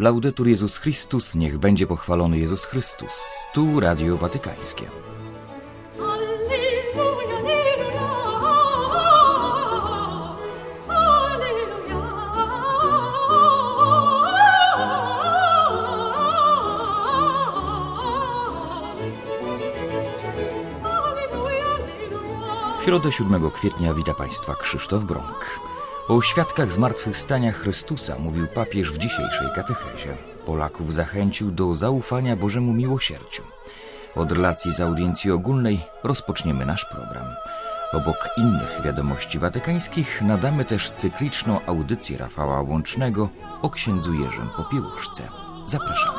Laudetur Jezus Chrystus, niech będzie pochwalony Jezus Chrystus. Tu Radio Watykańskie. W środę 7 kwietnia wita Państwa Krzysztof Brąk. O świadkach zmartwychwstania Chrystusa mówił papież w dzisiejszej katechezie. Polaków zachęcił do zaufania Bożemu miłosierdziu. Od relacji z audiencji ogólnej rozpoczniemy nasz program. Obok innych wiadomości watykańskich nadamy też cykliczną audycję Rafała Łącznego o księdzu Jerzym Popiełuszce. Zapraszamy.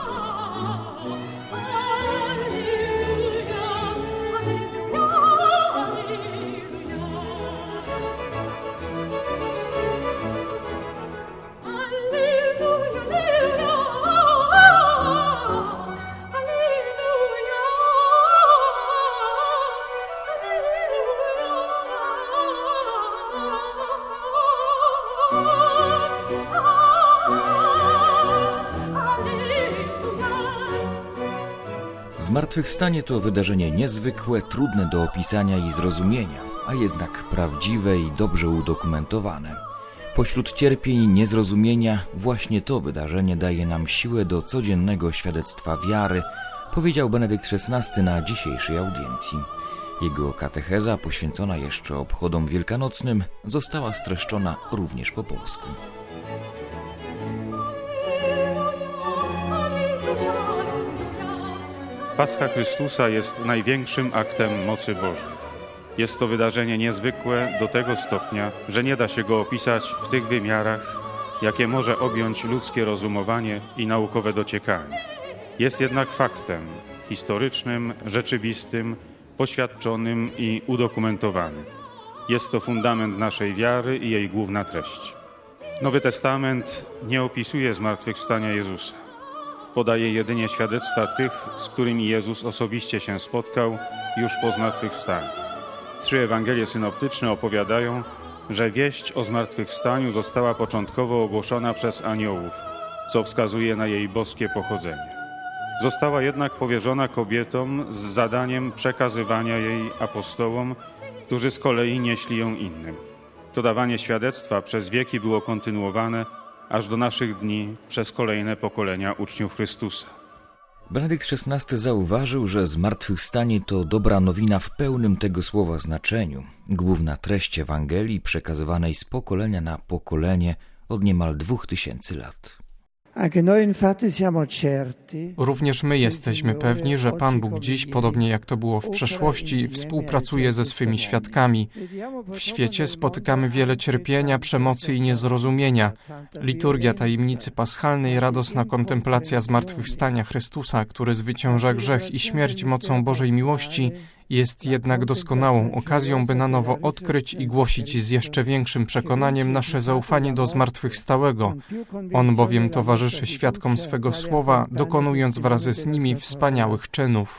Zmartwychwstanie to wydarzenie niezwykłe, trudne do opisania i zrozumienia, a jednak prawdziwe i dobrze udokumentowane. Pośród cierpień i niezrozumienia właśnie to wydarzenie daje nam siłę do codziennego świadectwa wiary, powiedział Benedykt XVI na dzisiejszej audiencji. Jego katecheza, poświęcona jeszcze obchodom wielkanocnym, została streszczona również po polsku. Pascha Chrystusa jest największym aktem mocy Bożej. Jest to wydarzenie niezwykłe do tego stopnia, że nie da się go opisać w tych wymiarach, jakie może objąć ludzkie rozumowanie i naukowe dociekanie. Jest jednak faktem historycznym, rzeczywistym, poświadczonym i udokumentowanym. Jest to fundament naszej wiary i jej główna treść. Nowy Testament nie opisuje zmartwychwstania Jezusa. Podaje jedynie świadectwa tych, z którymi Jezus osobiście się spotkał już po zmartwychwstaniu. 3 Ewangelie synoptyczne opowiadają, że wieść o zmartwychwstaniu została początkowo ogłoszona przez aniołów, co wskazuje na jej boskie pochodzenie. Została jednak powierzona kobietom z zadaniem przekazywania jej apostołom, którzy z kolei nieśli ją innym. To dawanie świadectwa przez wieki było kontynuowane aż do naszych dni przez kolejne pokolenia uczniów Chrystusa. Benedykt XVI zauważył, że zmartwychwstanie to dobra nowina w pełnym tego słowa znaczeniu, główna treść Ewangelii przekazywanej z pokolenia na pokolenie od niemal 2000 lat. Również my jesteśmy pewni, że Pan Bóg dziś, podobnie jak to było w przeszłości, współpracuje ze swymi świadkami. W świecie spotykamy wiele cierpienia, przemocy i niezrozumienia. Liturgia tajemnicy paschalnej, radosna kontemplacja zmartwychwstania Chrystusa, który zwycięża grzech i śmierć mocą Bożej miłości, jest jednak doskonałą okazją, by na nowo odkryć i głosić z jeszcze większym przekonaniem nasze zaufanie do zmartwychwstałego. On bowiem towarzyszy świadkom swego słowa, dokonując wraz z nimi wspaniałych czynów.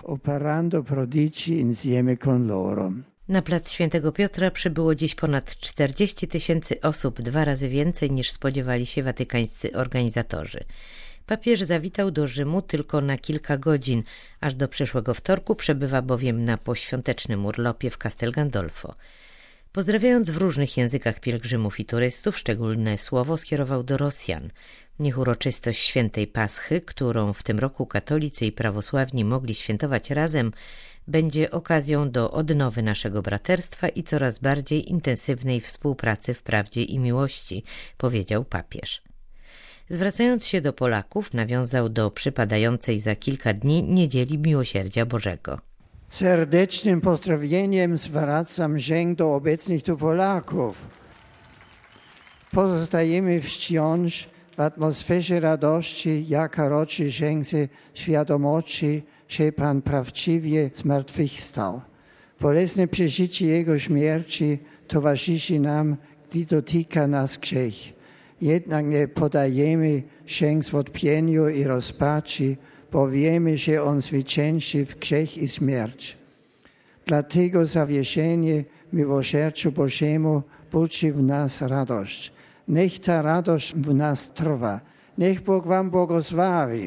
Na plac Świętego Piotra przybyło dziś ponad 40 000 osób, 2 razy więcej niż spodziewali się watykańscy organizatorzy. Papież zawitał do Rzymu tylko na kilka godzin, aż do przyszłego wtorku przebywa bowiem na poświątecznym urlopie w Castel Gandolfo. Pozdrawiając w różnych językach pielgrzymów i turystów, szczególne słowo skierował do Rosjan. Niech uroczystość Świętej Paschy, którą w tym roku katolicy i prawosławni mogli świętować razem, będzie okazją do odnowy naszego braterstwa i coraz bardziej intensywnej współpracy w prawdzie i miłości, powiedział papież. Zwracając się do Polaków, nawiązał do przypadającej za kilka dni Niedzieli Miłosierdzia Bożego. Serdecznym pozdrowieniem zwracam się do obecnych tu Polaków. Pozostajemy wciąż w atmosferze radości, jaka rodzi się ze świadomości, że Pan prawdziwie zmartwychwstał. Bolesne przeżycie Jego śmierci towarzyszy nam, gdy dotyka nas grzech. Jednak nie podajemy się zwątpieniu i rozpaczy, bo wiemy, że On zwycięży w grzech i śmierć. Dlatego zawieszenie miłosierdziu Bożemu budzi w nas radość. Niech ta radość w nas trwa. Niech Bóg wam błogosławi.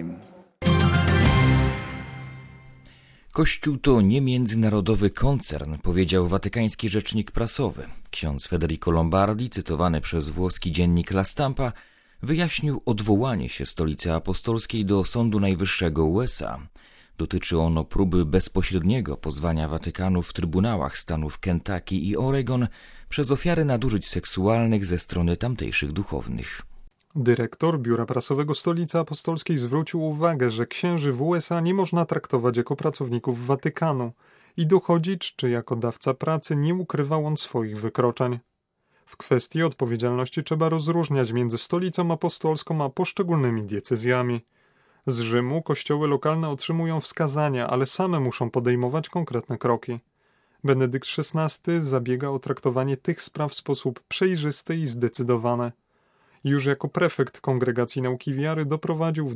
Kościół to nie międzynarodowy koncern, powiedział watykański rzecznik prasowy. Ksiądz Federico Lombardi, cytowany przez włoski dziennik La Stampa, wyjaśnił odwołanie się Stolicy Apostolskiej do Sądu Najwyższego USA. Dotyczy ono próby bezpośredniego pozwania Watykanu w trybunałach stanów Kentucky i Oregon przez ofiary nadużyć seksualnych ze strony tamtejszych duchownych. Dyrektor Biura Prasowego Stolicy Apostolskiej zwrócił uwagę, że księży w USA nie można traktować jako pracowników Watykanu i dochodzić, czy jako dawca pracy nie ukrywał on swoich wykroczeń. W kwestii odpowiedzialności trzeba rozróżniać między Stolicą Apostolską a poszczególnymi diecezjami. Z Rzymu kościoły lokalne otrzymują wskazania, ale same muszą podejmować konkretne kroki. Benedykt XVI zabiega o traktowanie tych spraw w sposób przejrzysty i zdecydowany. Już jako prefekt Kongregacji Nauki Wiary doprowadził w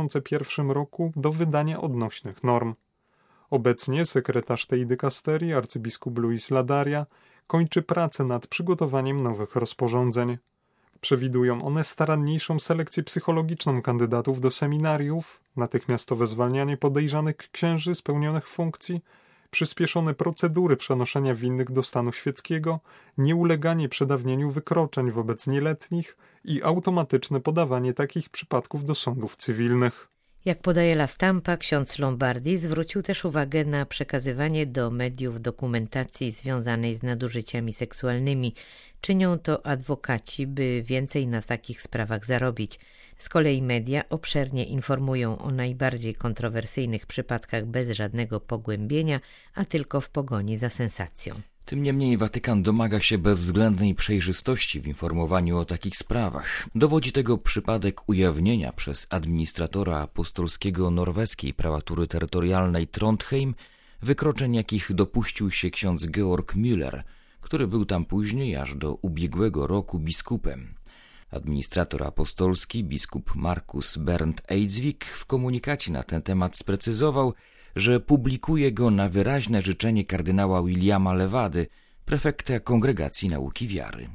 2001 roku do wydania odnośnych norm. Obecnie sekretarz tej dykasterii, arcybiskup Luis Ladaria, kończy pracę nad przygotowaniem nowych rozporządzeń. Przewidują one staranniejszą selekcję psychologiczną kandydatów do seminariów, natychmiastowe zwalnianie podejrzanych księży spełnionych funkcji, przyspieszone procedury przenoszenia winnych do stanu świeckiego, nieuleganie przedawnieniu wykroczeń wobec nieletnich i automatyczne podawanie takich przypadków do sądów cywilnych. Jak podaje La Stampa, ksiądz Lombardi zwrócił też uwagę na przekazywanie do mediów dokumentacji związanej z nadużyciami seksualnymi. Czynią to adwokaci, by więcej na takich sprawach zarobić. Z kolei media obszernie informują o najbardziej kontrowersyjnych przypadkach bez żadnego pogłębienia, a tylko w pogoni za sensacją. Tym niemniej Watykan domaga się bezwzględnej przejrzystości w informowaniu o takich sprawach. Dowodzi tego przypadek ujawnienia przez administratora apostolskiego norweskiej prałatury terytorialnej Trondheim wykroczeń, jakich dopuścił się ksiądz Georg Müller, który był tam później aż do ubiegłego roku biskupem. Administrator apostolski, biskup Markus Bernd Eidsvik, w komunikacie na ten temat sprecyzował, że publikuje go na wyraźne życzenie kardynała Williama Lewady, prefekta Kongregacji Nauki Wiary.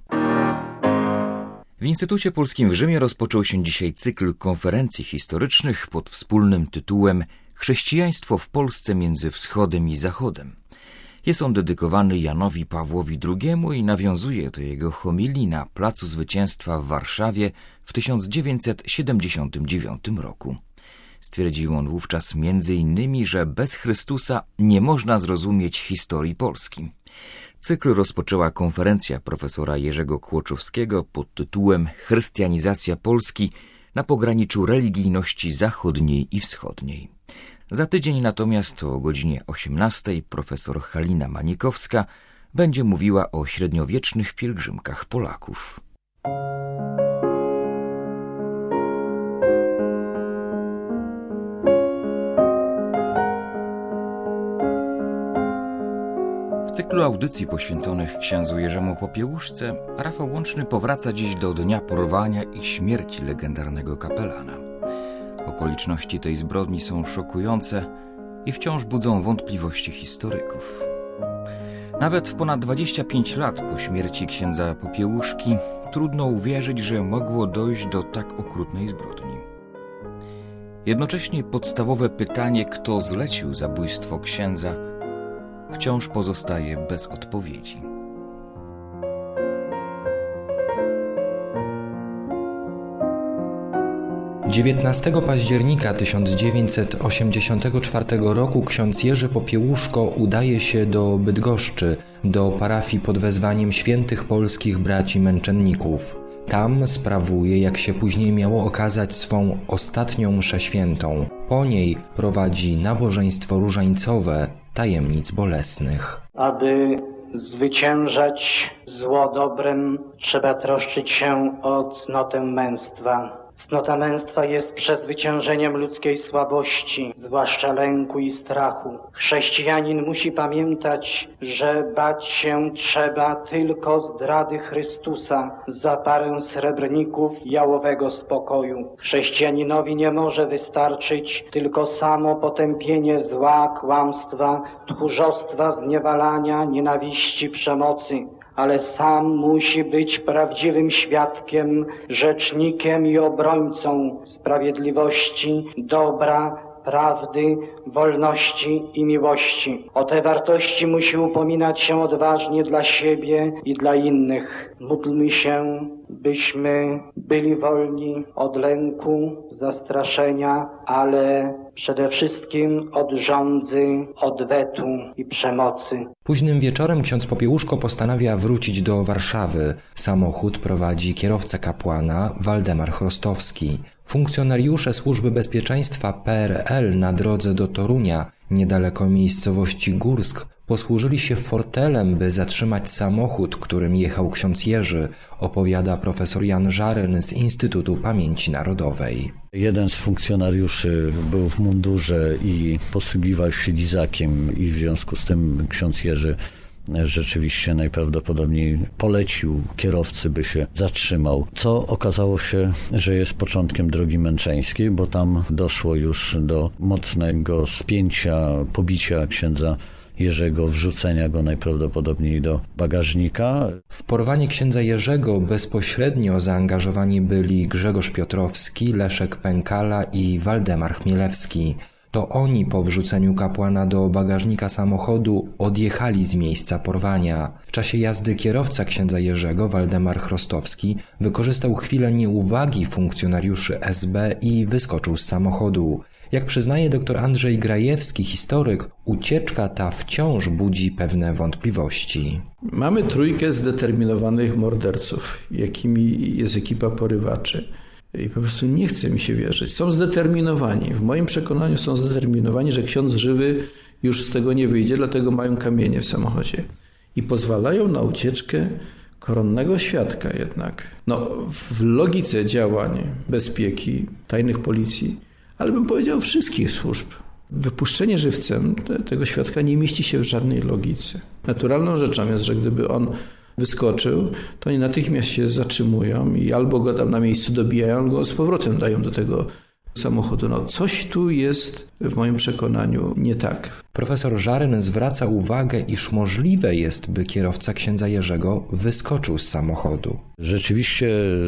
W Instytucie Polskim w Rzymie rozpoczął się dzisiaj cykl konferencji historycznych pod wspólnym tytułem Chrześcijaństwo w Polsce między Wschodem i Zachodem. Jest on dedykowany Janowi Pawłowi II i nawiązuje do jego homilii na Placu Zwycięstwa w Warszawie w 1979 roku. Stwierdził on wówczas m.in., że bez Chrystusa nie można zrozumieć historii Polski. Cykl rozpoczęła konferencja profesora Jerzego Kłoczowskiego pod tytułem Chrystianizacja Polski na pograniczu religijności zachodniej i wschodniej. Za tydzień natomiast o godzinie 18:00 profesor Halina Manikowska będzie mówiła o średniowiecznych pielgrzymkach Polaków. W cyklu audycji poświęconych księdzu Jerzemu Popiełuszce Rafał Łączny powraca dziś do dnia porwania i śmierci legendarnego kapelana. Okoliczności tej zbrodni są szokujące i wciąż budzą wątpliwości historyków. Nawet w ponad 25 lat po śmierci księdza Popiełuszki trudno uwierzyć, że mogło dojść do tak okrutnej zbrodni. Jednocześnie podstawowe pytanie, kto zlecił zabójstwo księdza, wciąż pozostaje bez odpowiedzi. – 19 października 1984 roku ksiądz Jerzy Popiełuszko udaje się do Bydgoszczy, do parafii pod wezwaniem świętych polskich braci męczenników. Tam sprawuje, jak się później miało okazać, swą ostatnią mszę świętą. Po niej prowadzi nabożeństwo różańcowe tajemnic bolesnych. Aby zwyciężać zło dobrem, trzeba troszczyć się o cnotę męstwa. Cnota męstwa jest przezwyciężeniem ludzkiej słabości, zwłaszcza lęku i strachu. Chrześcijanin musi pamiętać, że bać się trzeba tylko zdrady Chrystusa za parę srebrników jałowego spokoju. Chrześcijaninowi nie może wystarczyć tylko samo potępienie zła, kłamstwa, tchórzostwa, zniewalania, nienawiści, przemocy. ale sam musi być prawdziwym świadkiem, rzecznikiem i obrońcą sprawiedliwości, dobra, prawdy, wolności i miłości. O te wartości musi upominać się odważnie dla siebie i dla innych. Módlmy się, byśmy byli wolni od lęku, zastraszenia, ale przede wszystkim od żądzy, odwetu i przemocy. Późnym wieczorem ksiądz Popiełuszko postanawia wrócić do Warszawy. Samochód prowadzi kierowca kapłana Waldemar Chrostowski. Funkcjonariusze Służby Bezpieczeństwa PRL na drodze do Torunia, niedaleko miejscowości Górsk, posłużyli się fortelem, by zatrzymać samochód, którym jechał ksiądz Jerzy, opowiada profesor Jan Żaryn z Instytutu Pamięci Narodowej. Jeden z funkcjonariuszy był w mundurze i posługiwał się lizakiem i w związku z tym ksiądz Jerzy rzeczywiście najprawdopodobniej polecił kierowcy, by się zatrzymał, co okazało się, że jest początkiem drogi męczeńskiej, bo tam doszło już do mocnego spięcia, pobicia księdza Jerzego, wrzucenia go najprawdopodobniej do bagażnika. W porwanie księdza Jerzego bezpośrednio zaangażowani byli Grzegorz Piotrowski, Leszek Pękala i Waldemar Chmielewski. To oni po wrzuceniu kapłana do bagażnika samochodu odjechali z miejsca porwania. W czasie jazdy kierowca księdza Jerzego, Waldemar Chrostowski, wykorzystał chwilę nieuwagi funkcjonariuszy SB i wyskoczył z samochodu. Jak przyznaje dr Andrzej Grajewski, historyk, ucieczka ta wciąż budzi pewne wątpliwości. Mamy trójkę zdeterminowanych morderców, jakimi jest ekipa porywaczy. I po prostu nie chce mi się wierzyć. Są zdeterminowani. W moim przekonaniu są zdeterminowani, że ksiądz żywy już z tego nie wyjdzie, dlatego mają kamienie w samochodzie. I pozwalają na ucieczkę koronnego świadka jednak. W logice działań bezpieki, tajnych policji, ale bym powiedział wszystkich służb. Wypuszczenie żywcem tego świadka nie mieści się w żadnej logice. Naturalną rzeczą jest, że gdyby on wyskoczył, to oni natychmiast się zatrzymują i albo go tam na miejscu dobijają, albo go z powrotem dają do tego samochodu. Coś tu jest w moim przekonaniu nie tak. Profesor Żaryn zwraca uwagę, iż możliwe jest, by kierowca księdza Jerzego wyskoczył z samochodu. Rzeczywiście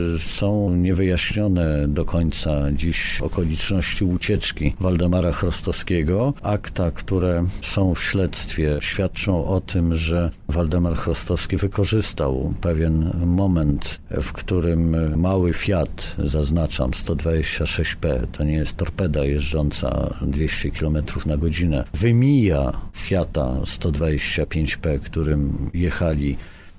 są niewyjaśnione do końca dziś okoliczności ucieczki Waldemara Chrostowskiego. Akta, które są w śledztwie, świadczą o tym, że Waldemar Chrostowski wykorzystał pewien moment, w którym mały Fiat, zaznaczam 126P, to nie jest torpeda jeżdżąca 200 km na godzinę, wymija Fiata 125P, którym jechali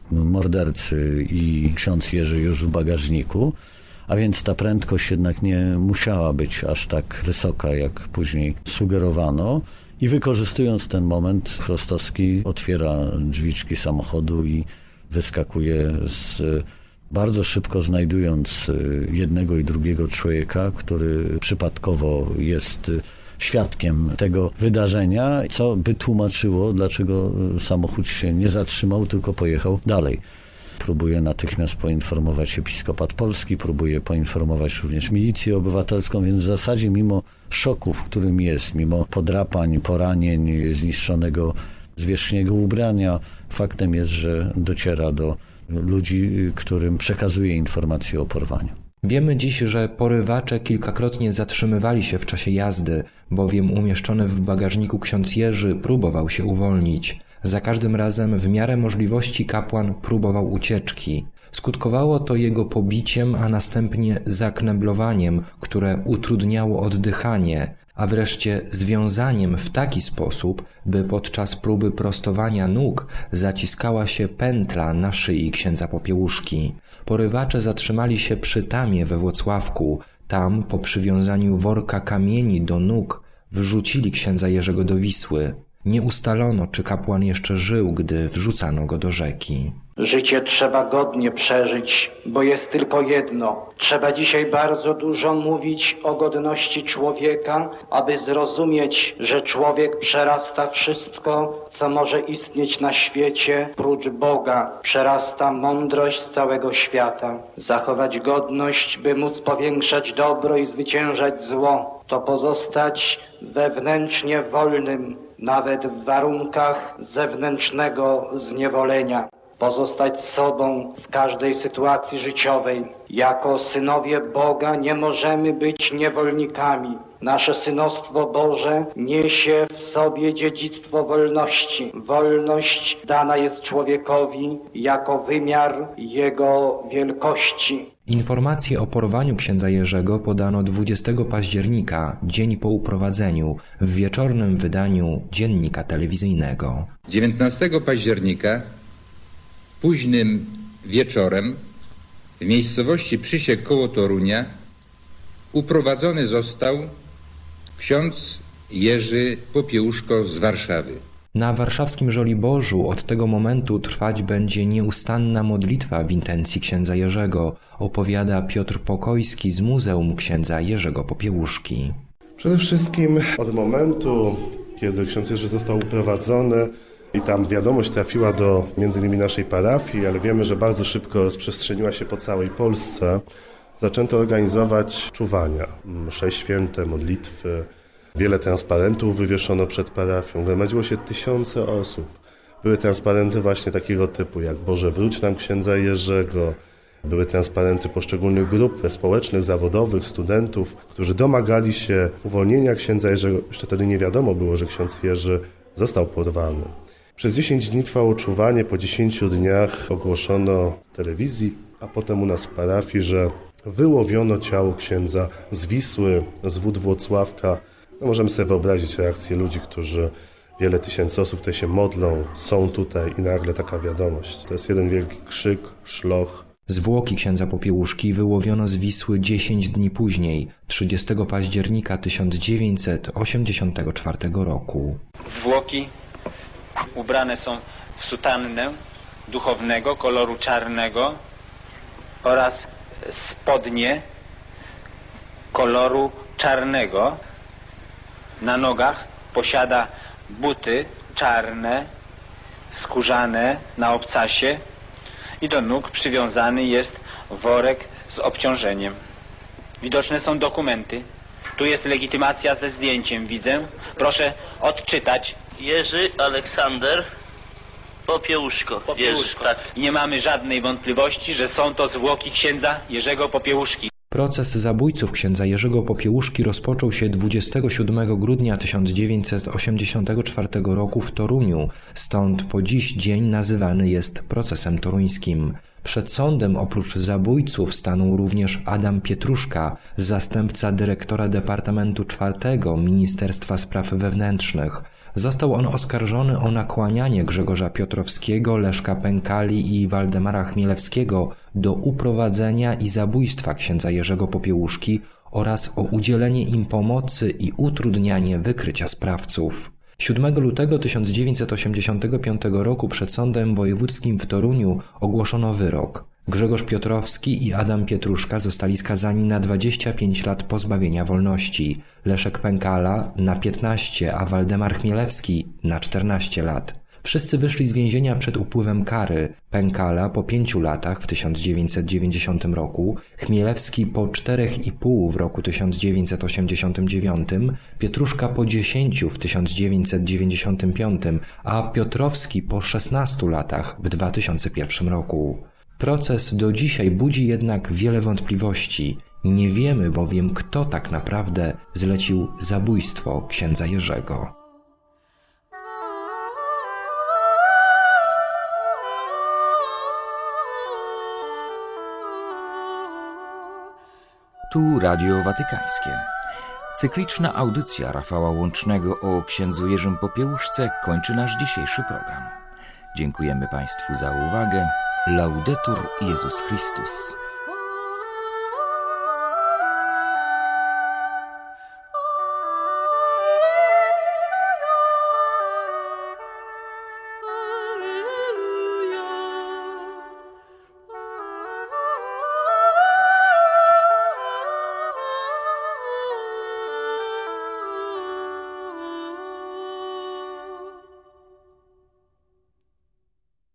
mordercy i ksiądz Jerzy już w bagażniku, a więc ta prędkość jednak nie musiała być aż tak wysoka, jak później sugerowano. I wykorzystując ten moment, Chrostowski otwiera drzwiczki samochodu i wyskakuje bardzo szybko znajdując jednego i drugiego człowieka, który przypadkowo jest świadkiem tego wydarzenia, co by tłumaczyło, dlaczego samochód się nie zatrzymał, tylko pojechał dalej. Próbuje natychmiast poinformować episkopat polski, próbuje poinformować również milicję obywatelską, więc w zasadzie mimo szoku, w którym jest, mimo podrapań, poranień, zniszczonego zwierzchniego ubrania, faktem jest, że dociera do ludzi, którym przekazuje informacje o porwaniu. Wiemy dziś, że porywacze kilkakrotnie zatrzymywali się w czasie jazdy, bowiem umieszczony w bagażniku ksiądz Jerzy próbował się uwolnić. Za każdym razem w miarę możliwości kapłan próbował ucieczki. Skutkowało to jego pobiciem, a następnie zakneblowaniem, które utrudniało oddychanie, a wreszcie związaniem w taki sposób, by podczas próby prostowania nóg zaciskała się pętla na szyi księdza Popiełuszki. Porywacze zatrzymali się przy Tamie we Włocławku. Tam, po przywiązaniu worka kamieni do nóg, wrzucili księdza Jerzego do Wisły. Nie ustalono, czy kapłan jeszcze żył, gdy wrzucano go do rzeki. Życie trzeba godnie przeżyć, bo jest tylko jedno. Trzeba dzisiaj bardzo dużo mówić o godności człowieka, aby zrozumieć, że człowiek przerasta wszystko, co może istnieć na świecie, prócz Boga. Przerasta mądrość całego świata. Zachować godność, by móc powiększać dobro i zwyciężać zło, to pozostać wewnętrznie wolnym, nawet w warunkach zewnętrznego zniewolenia. pozostać sobą w każdej sytuacji życiowej. Jako synowie Boga nie możemy być niewolnikami. Nasze synostwo Boże niesie w sobie dziedzictwo wolności. Wolność dana jest człowiekowi jako wymiar jego wielkości. Informacje o porwaniu księdza Jerzego podano 20 października, dzień po uprowadzeniu, w wieczornym wydaniu Dziennika Telewizyjnego. 19 października, późnym wieczorem, w miejscowości Przysiek koło Torunia, uprowadzony został ksiądz Jerzy Popiełuszko z Warszawy. Na warszawskim Żoliborzu od tego momentu trwać będzie nieustanna modlitwa w intencji księdza Jerzego, opowiada Piotr Pokojski z Muzeum księdza Jerzego Popiełuszki. Przede wszystkim od momentu, kiedy ksiądz Jerzy został uprowadzony i tam wiadomość trafiła do m.in. naszej parafii, ale wiemy, że bardzo szybko rozprzestrzeniła się po całej Polsce, zaczęto organizować czuwania, msze święte, modlitwy. Wiele transparentów wywieszono przed parafią, gromadziło się tysiące osób. Były transparenty właśnie takiego typu jak Boże wróć nam księdza Jerzego. Były transparenty poszczególnych grup społecznych, zawodowych, studentów, którzy domagali się uwolnienia księdza Jerzego. Jeszcze wtedy nie wiadomo było, że ksiądz Jerzy został porwany. Przez 10 dni trwało czuwanie, po 10 dniach ogłoszono w telewizji, a potem u nas w parafii, że wyłowiono ciało księdza z Wisły, z wód Włocławka. No możemy sobie wyobrazić reakcję ludzi, którzy wiele tysięcy osób tutaj się modlą, są tutaj i nagle taka wiadomość. To jest jeden wielki krzyk, szloch. Zwłoki księdza Popiełuszki wyłowiono z Wisły 10 dni później, 30 października 1984 roku. Zwłoki ubrane są w sutannę duchownego koloru czarnego oraz spodnie koloru czarnego. Na nogach posiada buty czarne, skórzane na obcasie i do nóg przywiązany jest worek z obciążeniem. Widoczne są dokumenty. Tu jest legitymacja ze zdjęciem, widzę. Proszę odczytać. Jerzy Aleksander Popiełuszko. Jerzy, tak. I nie mamy żadnej wątpliwości, że są to zwłoki księdza Jerzego Popiełuszki. Proces zabójców księdza Jerzego Popiełuszki rozpoczął się 27 grudnia 1984 roku w Toruniu, stąd po dziś dzień nazywany jest procesem toruńskim. Przed sądem oprócz zabójców stanął również Adam Pietruszka, zastępca dyrektora Departamentu IV Ministerstwa Spraw Wewnętrznych. Został on oskarżony o nakłanianie Grzegorza Piotrowskiego, Leszka Pękali i Waldemara Chmielewskiego do uprowadzenia i zabójstwa księdza Jerzego Popiełuszki oraz o udzielenie im pomocy i utrudnianie wykrycia sprawców. 7 lutego 1985 roku przed Sądem Wojewódzkim w Toruniu ogłoszono wyrok. Grzegorz Piotrowski i Adam Pietruszka zostali skazani na 25 lat pozbawienia wolności, Leszek Pękala na 15, a Waldemar Chmielewski na 14 lat. Wszyscy wyszli z więzienia przed upływem kary. Pękala po 5 latach w 1990 roku, Chmielewski po 4,5 w roku 1989, Pietruszka po 10 w 1995, a Piotrowski po 16 latach w 2001 roku. Proces do dzisiaj budzi jednak wiele wątpliwości. Nie wiemy bowiem, kto tak naprawdę zlecił zabójstwo księdza Jerzego. Tu Radio Watykańskie. Cykliczna audycja Rafała Łącznego o księdzu Jerzym Popiełuszce kończy nasz dzisiejszy program. Dziękujemy Państwu za uwagę. Laudetur Jezus Chrystus.